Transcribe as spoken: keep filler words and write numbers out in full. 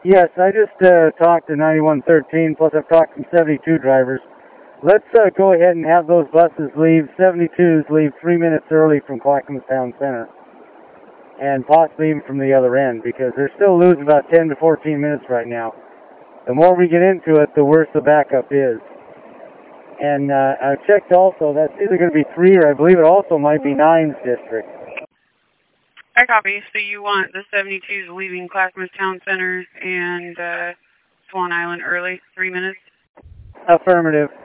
Yes, I just uh, talked to ninety-one thirteen, plus I've talked to seventy-two drivers. Let's uh, go ahead and have those buses leave, seventy-twos leave three minutes early from Clackamas Town Center. And possibly even from the other end, because they're still losing about ten to fourteen minutes right now. The more we get into it, the worse the backup is. And uh, I checked also, that's either going to be three or I believe it also might be nine's district. I copy. So you want the seventy-twos leaving Clackamas Town Center and uh, Swan Island early, three minutes? Affirmative.